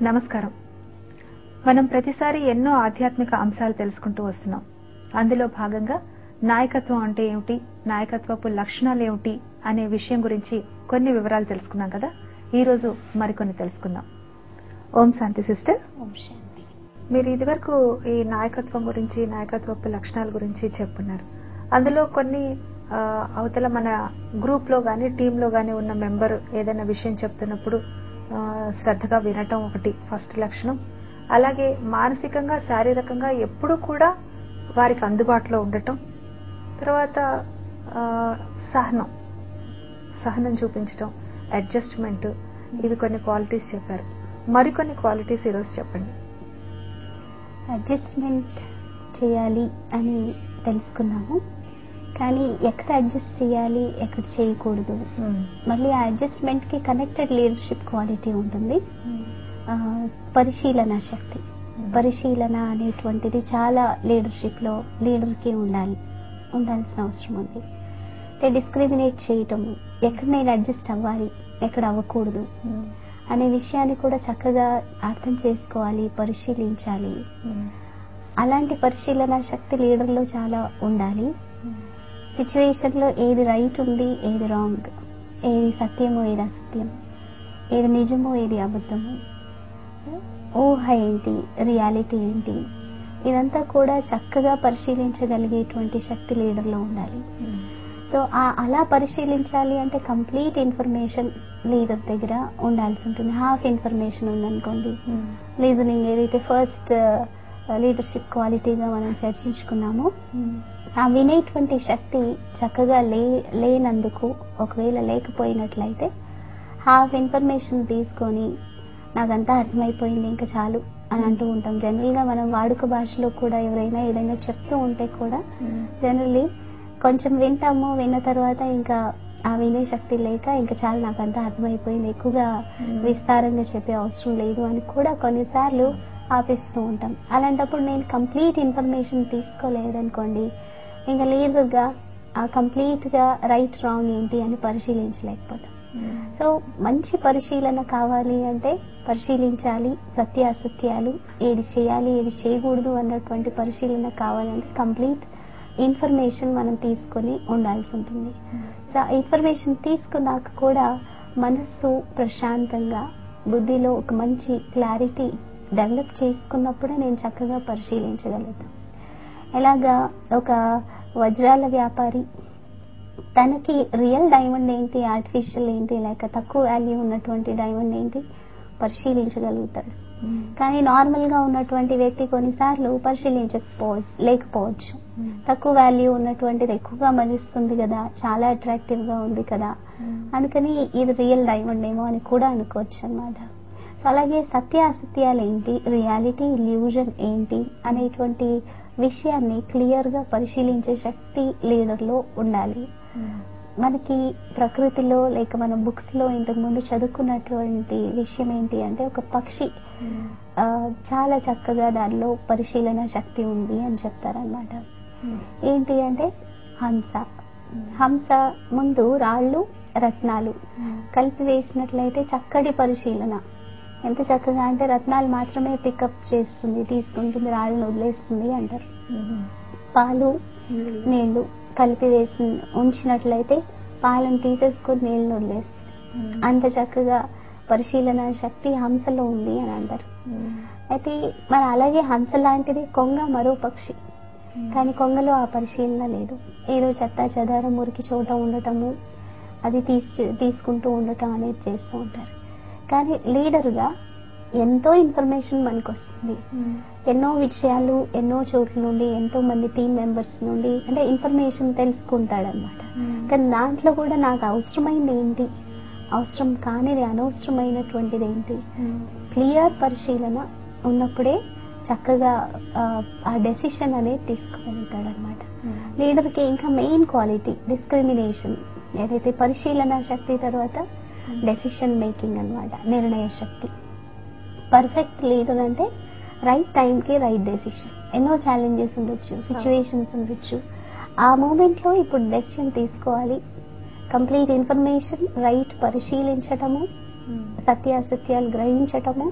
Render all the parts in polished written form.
నమస్కారం. మనం ప్రతిసారి ఎన్నో ఆధ్యాత్మిక అంశాలు తెలుసుకుంటూ వస్తున్నాం. అందులో భాగంగా నాయకత్వం అంటే ఏమిటి, నాయకత్వపు లక్షణాలు ఏమిటి అనే విషయం గురించి కొన్ని వివరాలు తెలుసుకున్నాం కదా. ఈ రోజు మరికొన్ని తెలుసుకుందాం. ఓం శాంతి సిస్టర్. ఓం శాంతి. మీరు ఇదివరకు ఈ నాయకత్వం గురించి, నాయకత్వపు లక్షణాల గురించి చెప్పున్నారు. అందులో కొన్ని అవతల మన గ్రూప్ లో గానీ, టీమ్ లో గానీ ఉన్న మెంబర్ ఏదైనా విషయం చెప్తున్నప్పుడు శ్రద్ధగా వినటం ఒకటి ఫస్ట్ లక్షణం. అలాగే మానసికంగా, శారీరకంగా ఎప్పుడూ కూడా వారికి అందుబాటులో ఉండటం. తర్వాత సహనం చూపించటం, అడ్జస్ట్మెంట్, ఇవి కొన్ని క్వాలిటీస్ చెప్పారు. మరికొన్ని క్వాలిటీస్ ఈరోజు చెప్పండి. అడ్జస్ట్మెంట్ చేయాలి అని తెలుసుకున్నాము, కానీ ఎక్కడ అడ్జస్ట్ చేయాలి, ఎక్కడ చేయకూడదు. మళ్ళీ ఆ అడ్జస్ట్మెంట్ కి కనెక్టెడ్ లీడర్షిప్ క్వాలిటీ ఉంటుంది. పరిశీలన శక్తి, పరిశీలన అనేటువంటిది చాలా లీడర్షిప్ లో లీడర్కి ఉండాల్సిన అవసరం ఉంది. అంటే డిస్క్రిమినేట్ చేయటము, ఎక్కడ నేను అడ్జస్ట్ అవ్వాలి, ఎక్కడ అవ్వకూడదు అనే విషయాన్ని కూడా చక్కగా అర్థం చేసుకోవాలి, పరిశీలించాలి. అలాంటి పరిశీలన శక్తి లీడర్ లో చాలా ఉండాలి. సిచ్యువేషన్ లో ఏది రైట్ ఉంది, ఏది రాంగ్, ఏది సత్యమో ఏది అసత్యం, ఏది నిజమో ఏది అబద్ధము, ఊహ ఏంటి, రియాలిటీ ఏంటి, ఇదంతా కూడా చక్కగా పరిశీలించగలిగేటువంటి శక్తి లీడర్ లో ఉండాలి. సో అలా పరిశీలించాలి అంటే కంప్లీట్ ఇన్ఫర్మేషన్ లీడర్ దగ్గర ఉండాల్సి ఉంటుంది. హాఫ్ ఇన్ఫర్మేషన్ ఉందనుకోండి, లిజనింగ్ ఏదైతే ఫస్ట్ లీడర్షిప్ క్వాలిటీగా మనం చర్చించుకున్నామో, ఆ వినేటువంటి శక్తి చక్కగా లేనందుకు, ఒకవేళ లేకపోయినట్లయితే హాఫ్ ఇన్ఫర్మేషన్ తీసుకొని నాకంతా అర్థమైపోయింది ఇంకా చాలు అని అంటూ ఉంటాం. జనరల్ గా మనం వాడుక భాషలో కూడా ఎవరైనా ఏదైనా చెప్తూ ఉంటే కూడా జనరల్లీ కొంచెం వింటాము, విన్న తర్వాత ఇంకా ఆ వినే శక్తి లేక ఇంకా చాలు నాకంతా అర్థమైపోయింది, ఎక్కువగా విస్తారంగా చెప్పే అవసరం లేదు అని కూడా కొన్నిసార్లు ఆపిస్తూ ఉంటాం. అలాంటప్పుడు నేను కంప్లీట్ ఇన్ఫర్మేషన్ తీసుకోలేదనుకోండి, ఇంకా లీడర్ గా కంప్లీట్ గా రైట్ రాంగ్ ఏంటి అని పరిశీలించలేకపోతాం. సో మంచి పరిశీలన కావాలి అంటే పరిశీలించాలి, సత్య అసత్యాలు, ఏది చేయాలి ఏది చేయకూడదు అన్నటువంటి పరిశీలన కావాలంటే కంప్లీట్ ఇన్ఫర్మేషన్ మనం తీసుకొని ఉండాల్సి ఉంటుంది. సో ఇన్ఫర్మేషన్ తీసుకున్నాక కూడా మనస్సు ప్రశాంతంగా, బుద్ధిలో ఒక మంచి క్లారిటీ డెవలప్ చేసుకున్నప్పుడే నేను చక్కగా పరిశీలించగలుగుతాను. ఎలాగా ఒక వజ్రాల వ్యాపారి తనకి రియల్ డైమండ్ ఏంటి, ఆర్టిఫిషియల్ ఏంటి, లేక తక్కువ వాల్యూ ఉన్నటువంటి డైమండ్ ఏంటి పరిశీలించగలుగుతాడు. కానీ నార్మల్ గా ఉన్నటువంటి వ్యక్తి కొన్నిసార్లు లేకపోవచ్చు. తక్కువ వాల్యూ ఉన్నటువంటిది ఎక్కువగా మరిస్తుంది కదా, చాలా అట్రాక్టివ్ గా ఉంది కదా, అందుకని ఇది రియల్ డైమండ్ ఏమో అని కూడా అనుకోవచ్చు అన్నమాట. అలాగే సత్య అసత్యాలు ఏంటి, రియాలిటీ ఇల్యూజన్ ఏంటి అనేటువంటి విషయాన్ని క్లియర్ గా పరిశీలించే శక్తి లీడర్ లో ఉండాలి. మనకి ప్రకృతిలో లేక మన బుక్స్ లో ఇంతకు ముందు చదువుకున్నటువంటి విషయం ఏంటి అంటే, ఒక పక్షి చాలా చక్కగా దానిలో పరిశీలన శక్తి ఉంది అని చెప్తారనమాట. ఏంటి అంటే హంస ముందు రాళ్ళు రత్నాలు కలిపి వేసినట్లయితే చక్కటి పరిశీలన, ఎంత చక్కగా అంటే రత్నాలు మాత్రమే పికప్ చేస్తుంది, తీసుకుంటుంది, రాళ్ళను వదిలేస్తుంది అంటారు. పాలు నీళ్లు కలిపి వేసి ఉంచినట్లయితే పాలను తీసేసుకొని నీళ్లను వదిలేస్తుంది. అంత చక్కగా పరిశీలన శక్తి హంసలో ఉంది అని అంటారు. అయితే మరి అలాగే హంస లాంటిది కొంగ మరో పక్షి, కానీ కొంగలో ఆ పరిశీలన లేదు. ఏదో చెత్త చెదారం మురికి చోట ఉండటము, అది తీసుకుంటూ ఉండటం అనేది చేస్తూ ఉంటారు. కానీ లీడర్గా ఎంతో ఇన్ఫర్మేషన్ మనకు వస్తుంది, ఎన్నో విషయాలు ఎన్నో చోట్ల నుండి, ఎంతో మంది టీం మెంబర్స్ నుండి అంటే ఇన్ఫర్మేషన్ తెలుసుకుంటాడనమాట. కానీ దాంట్లో కూడా నాకు అవసరమైంది ఏంటి, అవసరం కానిది అనవసరమైనటువంటిది ఏంటి, క్లియర్ పరిశీలన ఉన్నప్పుడే చక్కగా ఆ డెసిషన్ అనేది తీసుకోగలుగుతాడనమాట. లీడర్కి ఇంకా మెయిన్ క్వాలిటీ డిస్క్రిమినేషన్, ఏదైతే పరిశీలన శక్తి తర్వాత డెసిషన్ మేకింగ్ అన్నమాట, నిర్ణయ శక్తి. పర్ఫెక్ట్ లీడర్ అంటే రైట్ టైంకి రైట్ డెసిషన్. ఎన్నో ఛాలెంజెస్ ఉండొచ్చు, సిచ్యువేషన్స్ ఉండొచ్చు, ఆ మూమెంట్ లో ఇప్పుడు డెసిషన్ తీసుకోవాలి. కంప్లీట్ ఇన్ఫర్మేషన్ రైట్ పరిశీలించటము, సత్యాసత్యాలు గ్రహించటము,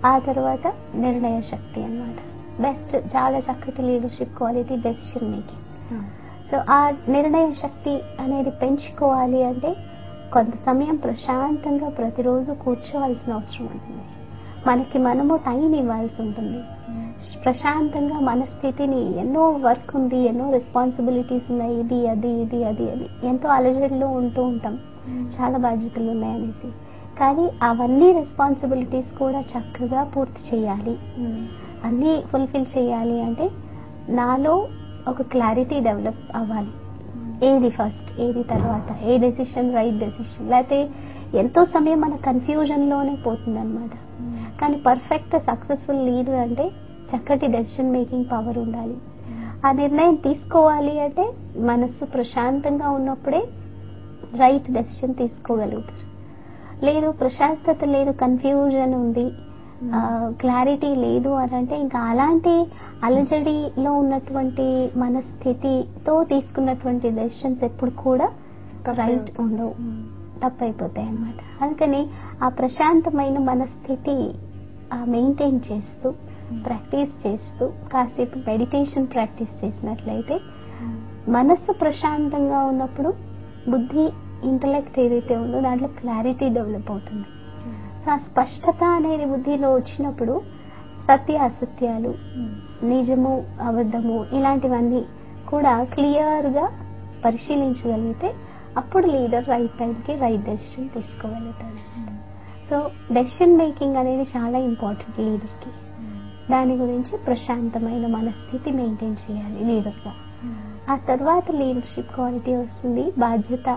ఆ తర్వాత నిర్ణయ శక్తి అన్నమాట. బెస్ట్, చాలా చక్కటి leadership quality decision making. So ఆ నిర్ణయ శక్తి అనేది పెంచుకోవాలి అంటే కొంత సమయం ప్రశాంతంగా ప్రతిరోజు కూర్చోవాల్సిన అవసరం ఉంటుంది. మనకి మనము టైం ఇవ్వాల్సి ఉంటుంది. ప్రశాంతంగా మన స్థితిని, ఎన్నో వర్క్ ఉంది, ఎన్నో రెస్పాన్సిబిలిటీస్ ఉన్నాయి, ఇది అది ఇది అది అని ఎంతో అలజడిలో ఉంటూ ఉంటాం, చాలా బాధ్యతలు ఉన్నాయనేసి. కానీ అవన్నీ రెస్పాన్సిబిలిటీస్ కూడా చక్కగా పూర్తి చేయాలి, అన్నీ ఫుల్ఫిల్ చేయాలి అంటే నాలో ఒక క్లారిటీ డెవలప్ అవ్వాలి. ఏది ఫస్ట్, ఏది తర్వాత, ఏ డెసిషన్ రైట్ డెసిషన్. లేకపోతే ఎంతో సమయం మన కన్ఫ్యూజన్లోనే పోతుంది అనమాట. కానీ పర్ఫెక్ట్ సక్సెస్ఫుల్ లీడర్ అంటే చక్కటి డెసిషన్ మేకింగ్ పవర్ ఉండాలి. ఆ నిర్ణయం తీసుకోవాలి అంటే మనస్సు ప్రశాంతంగా ఉన్నప్పుడే రైట్ డెసిషన్ తీసుకోగలుగుతారు. లేదు ప్రశాంతత లేదు, కన్ఫ్యూజన్ ఉంది, క్లారిటీ లేదు అని అంటే ఇంకా అలాంటి అలజడిలో ఉన్నటువంటి మనస్థితితో తీసుకున్నటువంటి డెసిషన్స్ ఎప్పుడు కూడా రైట్ ఉండవు, తప్పైపోతాయి అన్నమాట. అందుకని ఆ ప్రశాంతమైన మనస్థితి మెయింటైన్ చేస్తూ ప్రాక్టీస్ చేస్తూ కాసేపు మెడిటేషన్ ప్రాక్టీస్ చేసినట్లయితే మనస్సు ప్రశాంతంగా ఉన్నప్పుడు బుద్ధి, ఇంటలెక్ట్ ఏదైతే ఉందో దాంట్లో క్లారిటీ డెవలప్ అవుతుంది. సో ఆ స్పష్టత అనేది బుద్ధిలో వచ్చినప్పుడు సత్య అసత్యాలు, నిజము అబద్ధము ఇలాంటివన్నీ కూడా క్లియర్గా పరిశీలించగలిగితే అప్పుడు లీడర్ రైట్ టైంకి రైట్ డెసిషన్ తీసుకోగలుగుతాడు. సో డెసిషన్ మేకింగ్ అనేది చాలా ఇంపార్టెంట్ లీడర్కి. దాని గురించి ప్రశాంతమైన మనస్థితి మెయింటైన్ చేయాలి లీడర్గా. ఆ తర్వాత లీడర్షిప్ క్వాలిటీ వస్తుంది, బాధ్యత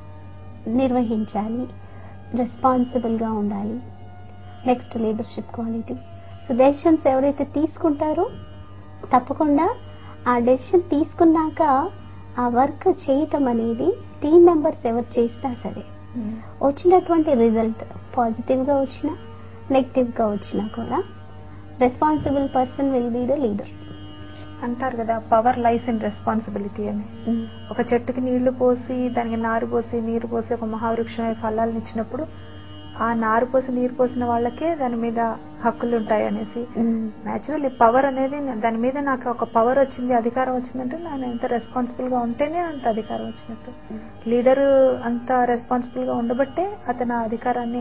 నిర్వహించాలి, రెస్పాన్సిబుల్గా ఉండాలి. Next leadership quality. So decisions ఎవరైతే తీసుకుంటారో తప్పకుండా ఆ డెసిషన్ తీసుకున్నాక ఆ వర్క్ చేయటం అనేది టీం మెంబర్స్ ఎవరు చేసినా సరే వచ్చినటువంటి రిజల్ట్ పాజిటివ్గా వచ్చినా నెగిటివ్గా వచ్చినా కూడా responsible person will be the leader. అంటారు కదా, పవర్ లైస్ ఇన్ రెస్పాన్సిబిలిటీ అని. ఒక చెట్టుకి నీళ్లు పోసి దానికి నారు పోసి నీరు పోసి ఒక మహావృక్షం ఫలాలను ఇచ్చినప్పుడు ఆ నారు పోసి నీరు పోసిన వాళ్ళకే దాని మీద హక్కులు ఉంటాయి అనేసి. న్యాచురల్లీ పవర్ అనేది దాని మీద నాకు ఒక పవర్ వచ్చింది, అధికారం వచ్చిందంటే నేను ఎంత రెస్పాన్సిబుల్ గా ఉంటేనే అంత అధికారం వచ్చినట్టు. లీడర్ అంత రెస్పాన్సిబుల్ గా ఉండబట్టే అతను ఆ అధికారాన్ని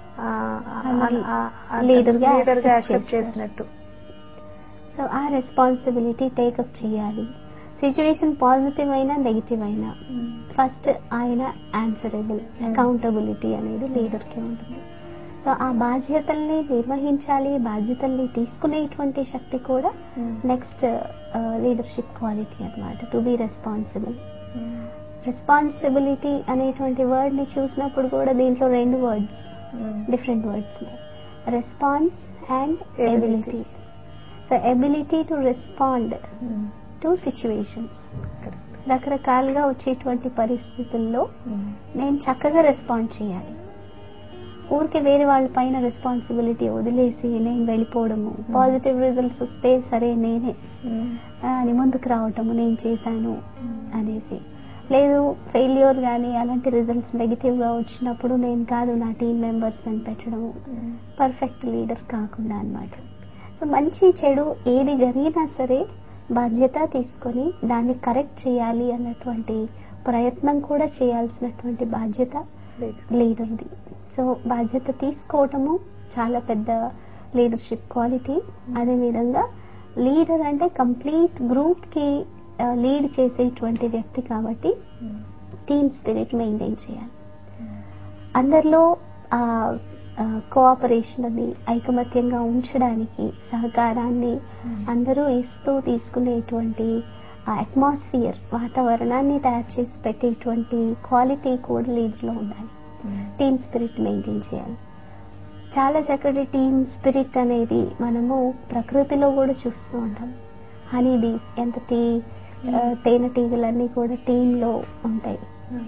లీడర్ గా యాక్సెప్ట్ చేసినట్టు. సో ఆ రెస్పాన్సిబిలిటీ టేకప్ చేయాలి. సిచ్యువేషన్ పాజిటివ్ అయినా నెగిటివ్ అయినా ఫస్ట్ ఆయన ఆన్సరబుల్, అకౌంటబిలిటీ అనేది లీడర్కి ఉంటుంది. సో ఆ బాధ్యతల్ని నిర్వహించాలి, బాధ్యతల్ని తీసుకునేటువంటి శక్తి కూడా నెక్స్ట్ లీడర్షిప్ క్వాలిటీ అన్నమాట. To be responsible. రెస్పాన్సిబిలిటీ అనేటువంటి వర్డ్ ని చూసినప్పుడు కూడా దీంట్లో రెండు words, different words, response and ability. So ability to respond to situations. రకరకాలుగా వచ్చేటువంటి పరిస్థితుల్లో నేను చక్కగా రెస్పాండ్ చేయాలి. ఊరికి వేరే వాళ్ళ పైన రెస్పాన్సిబిలిటీ వదిలేసి నేను వెళ్ళిపోవడము, పాజిటివ్ రిజల్ట్స్ వస్తే సరే నేనే అని ముందుకు రావటము, నేను చేశాను అనేసి. లేదు ఫెయిల్యూర్ కానీ అలాంటి రిజల్ట్స్ నెగిటివ్గా వచ్చినప్పుడు నేను కాదు నా టీం మెంబర్స్ అని పెట్టడము, పర్ఫెక్ట్ లీడర్ కాకుండా అన్నమాట. సో మంచి చెడు ఏది జరిగినా సరే బాధ్యత తీసుకొని దాన్ని కరెక్ట్ చేయాలి అన్నటువంటి ప్రయత్నం కూడా చేయాల్సినటువంటి బాధ్యత లీడర్ది. సో బాధ్యత తీసుకోవటము చాలా పెద్ద లీడర్షిప్ క్వాలిటీ. అదేవిధంగా లీడర్ అంటే కంప్లీట్ గ్రూప్ కి లీడ్ చేసేటువంటి వ్యక్తి కాబట్టి టీమ్ స్పిరిట్ మెయింటైన్ చేయాలి. అందరిలో కోఆపరేషన్ అని, ఐకమత్యంగా ఉంచడానికి సహకారాన్ని అందరూ ఇస్తూ తీసుకునేటువంటి అట్మాస్ఫియర్, వాతావరణాన్ని తయారు చేసి పెట్టేటువంటి క్వాలిటీ కూడా లీడర్లో ఉండాలి. టీమ్ స్పిరిట్ మెయింటైన్ చేయాలి. చాలా చక్కటి టీమ్ స్పిరిట్ అనేది మనము ప్రకృతిలో కూడా చూస్తూ ఉంటాం. హనీ బీస్, ఎంత తేనెటీగలన్నీ కూడా టీంలో ఉంటాయి.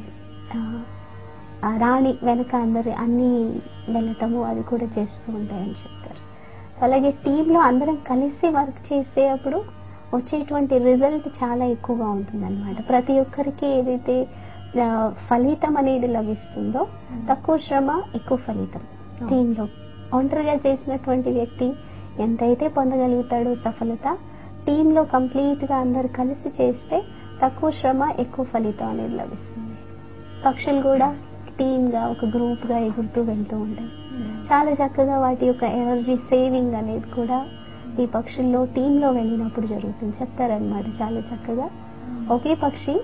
రాణి వెనక అందరు అన్ని వెళ్ళటము అది కూడా చేస్తూ ఉంటాయని చెప్తారు. అలాగే టీంలో అందరం కలిసి వర్క్ చేసేటప్పుడు వచ్చేటువంటి రిజల్ట్ చాలా ఎక్కువగా ఉంటుంది అన్నమాట. ప్రతి ఒక్కరికి ఏదైతే ఫలితం అనేది లభిస్తుందో తక్కువ శ్రమ ఎక్కువ ఫలితం టీంలో ఒంటరిగా చేసినటువంటి వ్యక్తి ఎంతైతే పొందగలుగుతాడో సఫలత, టీంలో కంప్లీట్ గా అందరు కలిసి చేస్తే తక్కువ శ్రమ ఎక్కువ ఫలితం అనేది లభిస్తుంది. పక్షులు కూడా టీమ్ గా ఒక గ్రూప్ గా ఎగురుతూ వెళ్తూ ఉంటాయి. చాలా చక్కగా వాటి యొక్క ఎనర్జీ సేవింగ్ అనేది కూడా ఈ పక్షుల్లో టీంలో వెళ్ళినప్పుడు జరుగుతుంది. చెప్తారనమాట చాలా చక్కగా. ఒకే పక్షి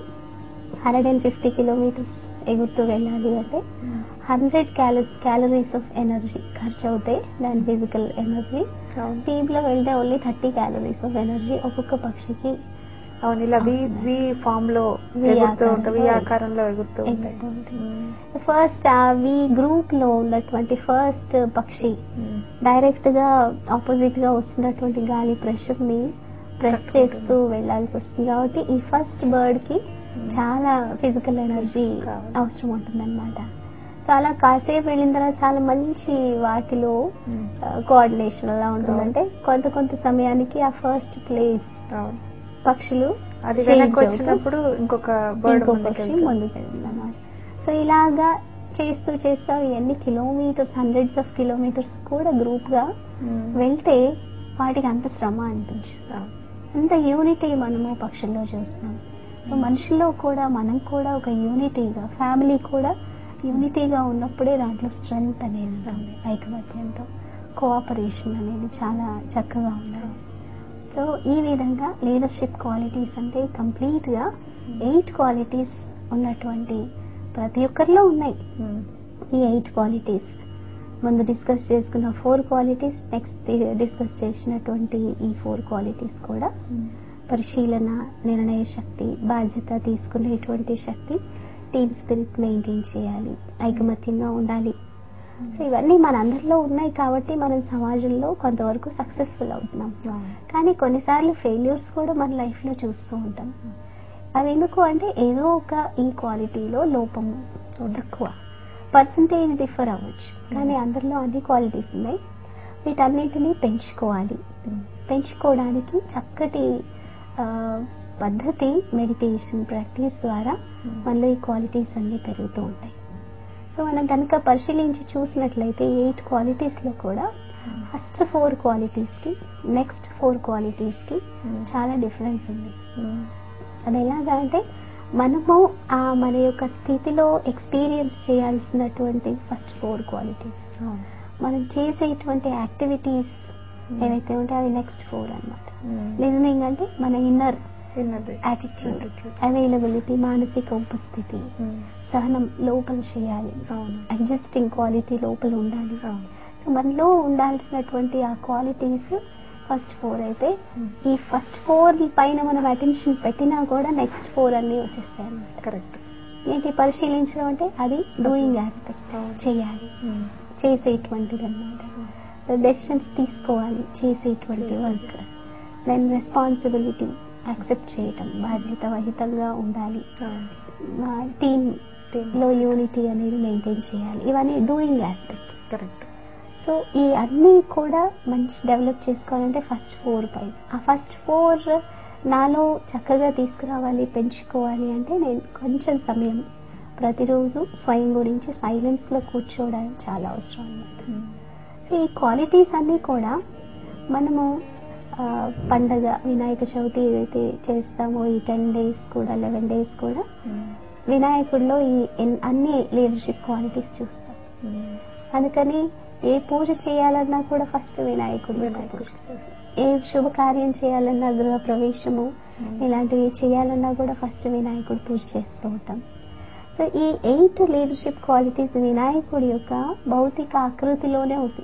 150 కిలోమీటర్స్ ఎగురుతూ వెళ్ళాలి అంటే 100 క్యాలరీస్ ఆఫ్ ఎనర్జీ ఖర్చు అవుతాయి, దాని ఫిజికల్ ఎనర్జీ. టీంలో వెళ్తే ఓన్లీ 30 క్యాలరీస్ ఆఫ్ ఎనర్జీ ఒక్కొక్క పక్షికి. అవును, ఇలా వి ఫామ్ లో ఆకారంలో ఎగురుతూ ఉంటాయి. ఫస్ట్ వి గ్రూప్ లో ఉన్నటువంటి ఫస్ట్ పక్షి డైరెక్ట్ గా ఆపోజిట్ గా వస్తున్నటువంటి గాలి ప్రెషర్ ని ప్రెస్ చేస్తూ వెళ్లాల్సి వస్తుంది. కాబట్టి ఈ ఫస్ట్ బర్డ్ కి చాలా ఫిజికల్ ఎనర్జీ అవసరం ఉంటుంది అనమాట. సో అలా కాసేపు వెళ్ళిన తర్వాత చాలా మంచి వాటిలో కోఆర్డినేషన్ ఎలా ఉంటుందంటే కొంత సమయానికి ఆ ఫస్ట్ ప్లేస్ పక్షులు అది వచ్చినప్పుడు ఇంకొక పక్షి ముందుకు వెళ్తుంది అన్నమాట. సో ఇలాగా చేస్తూ ఎన్ని కిలోమీటర్స్, హండ్రెడ్స్ ఆఫ్ కిలోమీటర్స్ కూడా గ్రూప్ గా వెళ్తే వాటికి అంత శ్రమ అనిపించదు. అంత యూనిటీ మనము పక్షుల్లో చూస్తున్నాం. సో మనుషుల్లో కూడా మనం కూడా ఒక యూనిటీగా, ఫ్యామిలీ కూడా యూనిటీగా ఉన్నప్పుడే దాంట్లో స్ట్రెంగ్త్ అనేది ఉంటుంది. ఐకమత్యంతో కోఆపరేషన్ అనేది చాలా చక్కగా ఉండాలి. సో ఈ విధంగా లీడర్షిప్ క్వాలిటీస్ అంటే కంప్లీట్ గా 8 క్వాలిటీస్ ఉన్నటువంటి ప్రతి ఒక్కరిలో ఉన్నాయి. ఈ 8 క్వాలిటీస్ ముందు డిస్కస్ చేసుకున్న 4 క్వాలిటీస్, నెక్స్ట్ డిస్కస్ చేసినటువంటి ఈ 4 క్వాలిటీస్ కూడా పరిశీలన, నిర్ణయ శక్తి, బాధ్యత తీసుకునేటువంటి శక్తి, టీమ్ స్పిరిట్ మెయింటైన్ చేయాలి, ఐకమత్యంగా ఉండాలి. సో ఇవన్నీ మన అందరిలో ఉన్నాయి కాబట్టి మనం సమాజంలో కొంతవరకు సక్సెస్ఫుల్ అవుతున్నాం. కానీ కొన్నిసార్లు ఫెయిల్యూర్స్ కూడా మన లైఫ్ లో చూస్తూ ఉంటాం. అవి ఎందుకు అంటే ఏదో ఒక ఈ క్వాలిటీలో లోపము తక్కువ, పర్సంటేజ్ డిఫర్ అవ్వచ్చు, కానీ అందరిలో అన్ని క్వాలిటీస్ ఉన్నాయి. వీటన్నిటిని పెంచుకోవడానికి చక్కటి పద్ధతి మెడిటేషన్ ప్రాక్టీస్ ద్వారా మనలో ఈ క్వాలిటీస్ అన్ని పెరుగుతూ ఉంటాయి. సో మనం కనుక పరిశీలించి చూసినట్లయితే 8 క్వాలిటీస్ లో కూడా ఫస్ట్ 4 క్వాలిటీస్ కి నెక్స్ట్ 4 క్వాలిటీస్ కి చాలా డిఫరెన్స్ ఉంది. అది ఎలాగా అంటే మనము మన యొక్క స్థితిలో ఎక్స్పీరియన్స్ చేయాల్సినటువంటి ఫస్ట్ 4 క్వాలిటీస్, మనం చేసేటువంటి యాక్టివిటీస్ ఏవైతే ఉంటే అవి నెక్స్ట్ 4 అన్నమాట. లిజనింగ్ అంటే మన ఇన్నర్ యాటిట్యూడ్, అవైలబిలిటీ, మానసిక ఉపస్థితి, సహనం లోపల చేయాలి, అడ్జస్టింగ్ క్వాలిటీ లోపల ఉండాలి. సో మనలో ఉండాల్సినటువంటి ఆ క్వాలిటీస్ ఫస్ట్ 4 అయితే ఈ ఫస్ట్ 4 పైన మనం అటెన్షన్ పెట్టినా కూడా నెక్స్ట్ 4 అన్ని వచ్చేస్తాయి అన్నమాట. కరెక్ట్. ఏంటి పరిశీలించడం అంటే అది డూయింగ్ ఆస్పెక్ట్, చేయాలి, చేసేటువంటిది అన్నమాట. డెసిషన్స్ తీసుకోవాలి, చేసేటువంటి వర్క్. దెన్ రెస్పాన్సిబిలిటీ, యాక్సెప్ట్ చేయటం, బాధ్యత వహితంగా ఉండాలి, టీమ్ లో యూనిటీ అనేది మెయింటైన్ చేయాలి. ఇవన్నీ డూయింగ్ ఆస్పెక్ట్. కరెక్ట్. సో ఈ అన్ని కూడా మంచి డెవలప్ చేసుకోవాలంటే ఫస్ట్ 4 పై ఆ ఫస్ట్ 4 నాలో చక్కగా తీసుకురావాలి, పెంచుకోవాలి అంటే నేను కొంచెం సమయం ప్రతిరోజు స్వయం గురించి సైలెన్స్ లో కూర్చోవడానికి చాలా అవసరం అన్నమాట. సో ఈ క్వాలిటీస్ అన్ని కూడా మనము పండగ వినాయక చవితి ఏదైతే చేస్తామో ఈ 10 days కూడా 11 days కూడా వినాయకుడిలో ఈ అన్ని లీడర్షిప్ క్వాలిటీస్ చూస్తాం. అందుకని ఏ పూజ చేయాలన్నా కూడా ఫస్ట్ వినాయకుడు, ఏ శుభకార్యం చేయాలన్నా గృహ ప్రవేశము ఇలాంటివి చేయాలన్నా కూడా ఫస్ట్ వినాయకుడు పూజ చేస్తూ ఉంటాం. సో ఈ 8 లీడర్షిప్ క్వాలిటీస్ వినాయకుడి యొక్క భౌతిక ఆకృతిలోనే ఉంది,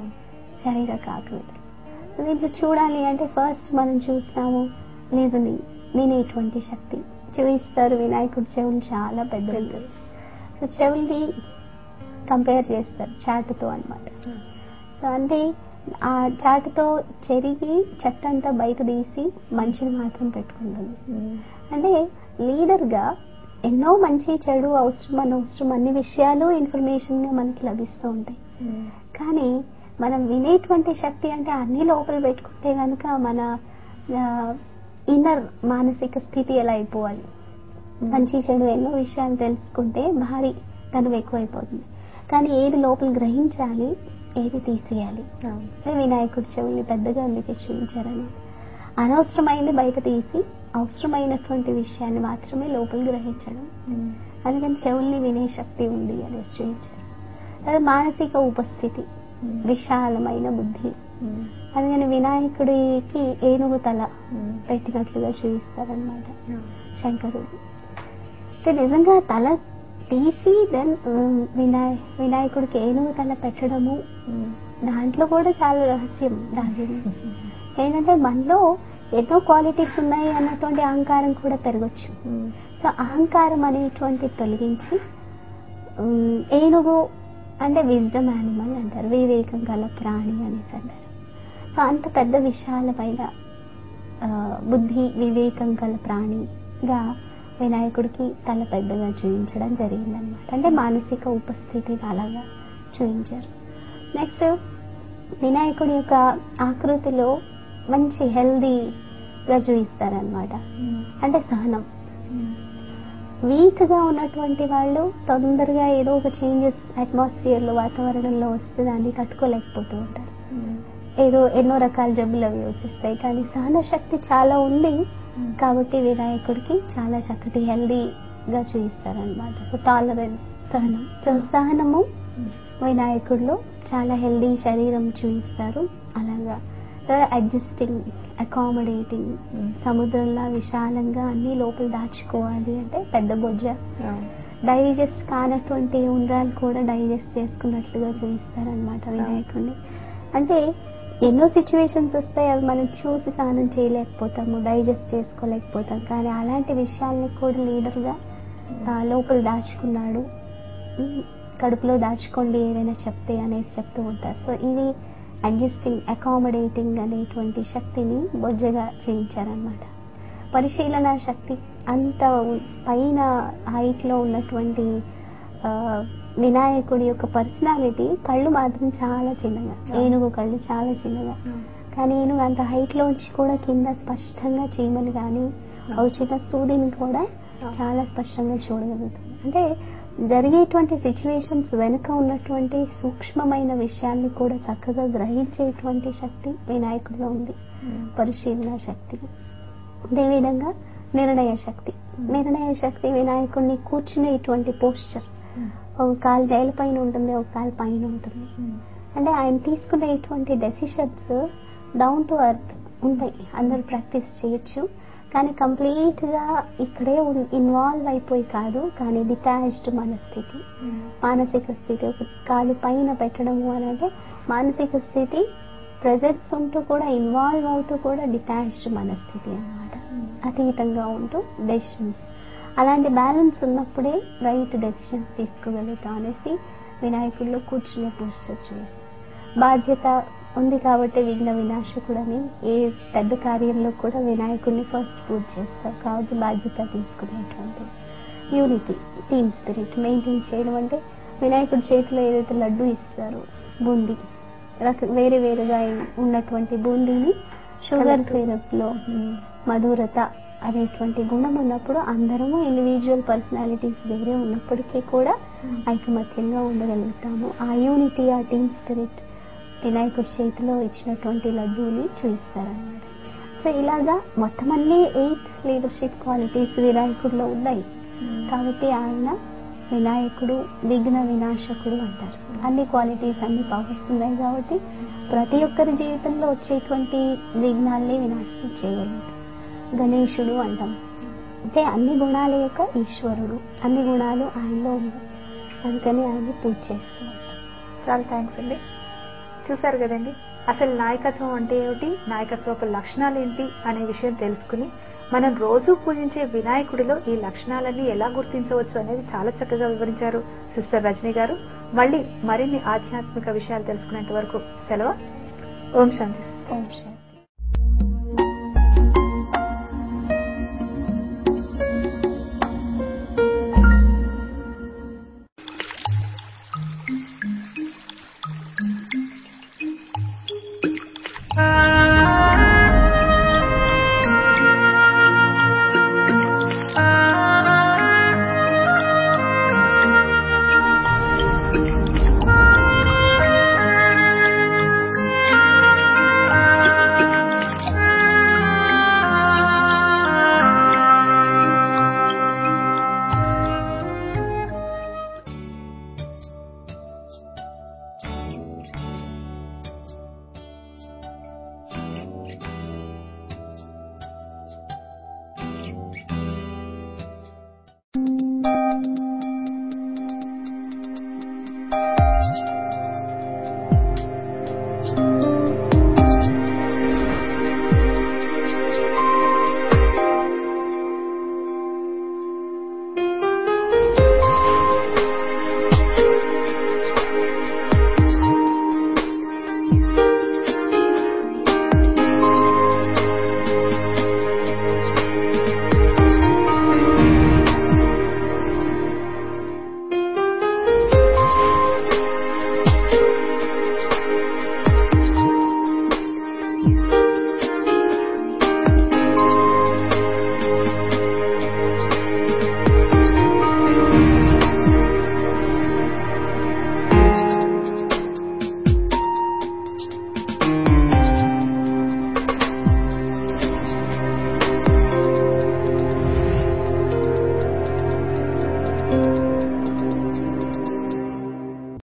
శారీరక ఆకృతి. దీంట్లో చూడాలి అంటే ఫస్ట్ మనం చూస్తాము లిజనింగ్, వినేటువంటి శక్తి. చెవిస్తారు, వినాయకుడి చెవులు చాలా పెద్దవి. సో చెవుల్ని కంపేర్ చేస్తారు చాటుతో అన్నమాట. సో అంటే ఆ చాటుతో చెరిగి చెత్త అంతా బయట తీసి మంచిని మాత్రం పెట్టుకుంటుంది. అంటే లీడర్ గా ఎన్నో మంచి చెడు అవసరం అనవసరం అన్ని విషయాలు ఇన్ఫర్మేషన్ గా మనకి లభిస్తూ ఉంటాయి. కానీ మనం వినేటువంటి శక్తి అంటే అన్ని లోపల పెట్టుకుంటే కనుక మన ఇన్నర్ మానసిక స్థితి ఎలా అయిపోవాలి. మంచి చెడు ఎన్నో విషయాలు తెలుసుకుంటే భారీ తను ఎక్కువైపోతుంది. కానీ ఏది లోపల గ్రహించాలి, ఏది తీసేయాలి. వినాయకుడి చెవుల్ని పెద్దగా అందుకే చూపించారని అనవసరమైంది బయట తీసి అవసరమైనటువంటి విషయాన్ని మాత్రమే లోపల గ్రహించడం. అందుకని చెవుల్ని వినే శక్తి ఉంది అనేసి చూపించారు. అదే మానసిక ఉపస్థితి, విశాలమైన బుద్ధి. అందుకని వినాయకుడికి ఏనుగు తల పెట్టినట్లుగా చూపిస్తారనమాట శంకరుడు. అంటే నిజంగా తల తీసి దెన్ వినాయకుడికి ఏనుగు తల పెట్టడము, దాంట్లో కూడా చాలా రహస్యం దాగింది. ఏంటంటే మనలో ఎన్నో క్వాలిటీస్ ఉన్నాయి అన్నటువంటి అహంకారం కూడా పెరగచ్చు. సో అహంకారం అనేటువంటి తొలగించి, ఏనుగు అంటే విజ్డమ్ యానిమల్ అంటారు, వివేకం గల ప్రాణి అనేసి అంటారు. సో అంత పెద్ద విశాలమైన బుద్ధి వివేకం గల ప్రాణిగా వినాయకుడికి తల పెద్దగా చూపించడం జరిగిందనమాట. అంటే మానసిక ఉపస్థితిని అలాగా చూపించారు. నెక్స్ట్ వినాయకుడి యొక్క ఆకృతిలో మంచి హెల్దీగా చూపిస్తారనమాట. అంటే సహనం. వీక్ గా ఉన్నటువంటి వాళ్ళు తొందరగా ఏదో ఒక చేంజెస్ అట్మాస్ఫియర్ లో, వాతావరణంలో వస్తే దాన్ని తట్టుకోలేకపోతూ ఉంటారు. ఏదో ఎన్నో రకాల జబ్బులు అవి వచ్చేస్తాయి. కానీ సహన శక్తి చాలా ఉంది కాబట్టి వినాయకుడికి చాలా చక్కటి హెల్దీగా చూపిస్తారనమాట. సో టాలరెన్స్, సహనం. సో సహనము వినాయకుడిలో చాలా హెల్దీ శరీరం చూపిస్తారు. అలాగా అడ్జస్టింగ్, అకామిడేటింగ్, సముద్రంలా విశాలంగా అన్ని లోపల దాచుకోవాలి అంటే పెద్ద బొజ్జ. డైజెస్ట్ కానటువంటి ఉండ్రాలు కూడా డైజెస్ట్ చేసుకున్నట్లుగా చూపిస్తారనమాట వినాయకుడిని. అంటే ఎన్నో సిచ్యువేషన్స్ వస్తాయి, అవి మనం చూసి సహనం చేయలేకపోతాము, డైజెస్ట్ చేసుకోలేకపోతాం. కానీ అలాంటి విషయాల్ని కూడా లీడర్గా లోపల దాచుకున్నాడు, కడుపులో దాచుకోండి ఏదైనా చెప్తే అనేసి చెప్తూ ఉంటారు. సో ఇది అడ్జస్టింగ్, అకామిడేటింగ్ అనేటువంటి శక్తిని బొజ్జగా చేయించారనమాట. పరిశీలన శక్తి, అంత పైన హైట్ లో ఉన్నటువంటి వినాయకుడి యొక్క పర్సనాలిటీ, కళ్ళు మాత్రం చాలా చిన్నగా, ఏనుగు కళ్ళు చాలా చిన్నగా. కానీ ఏనుగు అంత హైట్ లోంచి కూడా కింద స్పష్టంగా చీమని కానీ ఒక చిన్న సూదిని కూడా చాలా స్పష్టంగా చూడగలుగుతుంది. అంటే జరిగేటువంటి సిచ్యువేషన్స్ వెనుక ఉన్నటువంటి సూక్ష్మమైన విషయాన్ని కూడా చక్కగా గ్రహించేటువంటి శక్తి వినాయకుడిలో ఉంది, పరిశీలన శక్తి. అదేవిధంగా నిర్ణయ శక్తి. నిర్ణయ శక్తి వినాయకుడిని కూర్చునేటువంటి పోస్చర్, ఒక కాలు నేల పైన ఉంటుంది, ఒక కాలు పైన ఉంటుంది. అంటే ఆయన తీసుకునేటువంటి డెసిషన్స్ డౌన్ టు ఎర్త్ ఉంటాయి, అందరూ ప్రాక్టీస్ చేయొచ్చు. కానీ కంప్లీట్ గా ఇక్కడే ఇన్వాల్వ్ అయిపోయి కాదు, కానీ డిటాచ్డ్ మనస్థితి, మానసిక స్థితి. ఒక కాలు పైన పెట్టడము అని అంటే మానసిక స్థితి, ప్రెజెన్స్ ఉంటూ కూడా ఇన్వాల్వ్ అవుతూ కూడా డిటాచ్డ్ మనస్థితి అన్నమాట. అతీతంగా ఉంటూ డెసిషన్స్, అలాంటి బ్యాలెన్స్ ఉన్నప్పుడే రైట్ డెసిషన్స్ తీసుకోగలుగుతాం అనేసి వినాయకుడిలో కూర్చునే పోస్టర్ చేస్తారు. బాధ్యత ఉంది కాబట్టి విఘ్న వినాశకుడని ఏ పెద్ద కార్యంలో కూడా వినాయకుడిని ఫస్ట్ పూజ చేస్తారు. కాబట్టి బాధ్యత తీసుకునేటువంటి యూనిటీ, టీమ్ స్పిరిట్ మెయింటైన్ చేయడం. అంటే వినాయకుడి చేతిలో ఏదైతే లడ్డు ఇస్తారో, బూందీ, వేరే వేరేగా ఉన్నటువంటి బూందీని షుగర్ సిరప్ లో మధురత అనేటువంటి గుణం ఉన్నప్పుడు అందరము ఇండివిజువల్ పర్సనాలిటీస్ వేరే ఉన్నప్పటికీ కూడా ఐకమత్యంగా ఉండగలుగుతాము. ఆ యూనిటీ, ఆ టీమ్ స్పిరిట్ వినాయకుడి చేతిలో ఇచ్చినటువంటి లడ్డూని చూపిస్తారన్నమాట. సో ఇలాగా మొత్తం అన్ని 8 లీడర్షిప్ క్వాలిటీస్ వినాయకుడిలో ఉన్నాయి. కాబట్టి ఆయన వినాయకుడు విఘ్న వినాశకుడు అంటారు. అన్ని క్వాలిటీస్, అన్ని పవర్స్ ఉన్నాయి కాబట్టి ప్రతి ఒక్కరి జీవితంలో వచ్చేటువంటి విఘ్నాల్ని వినాశనం చేయగలుగుతారు. గణేశుడు అంటాం అంటే అన్ని గుణాల యొక్క ఈశ్వరుడు, అన్ని గుణాలు ఆయనలో ఉన్నాయి, అందుకని ఆయన్ని పూజ చేస్తూ ఉంటాం. చాలా థ్యాంక్స్ అండి. చూసారు కదండి, అసలు నాయకత్వం అంటే ఏమిటి, నాయకత్వపు లక్షణాలు ఏంటి అనే విషయం తెలుసుకుని మనం రోజు పూజించే వినాయకుడిలో ఈ లక్షణాలన్నీ ఎలా గుర్తించవచ్చు అనేది చాలా చక్కగా వివరించారు సిస్టర్ రజనీ గారు. మళ్ళీ మరిన్ని ఆధ్యాత్మిక విషయాలు తెలుసుకునేంత వరకు సెలవు. ఓం శాంతి. ఓం శాంతి.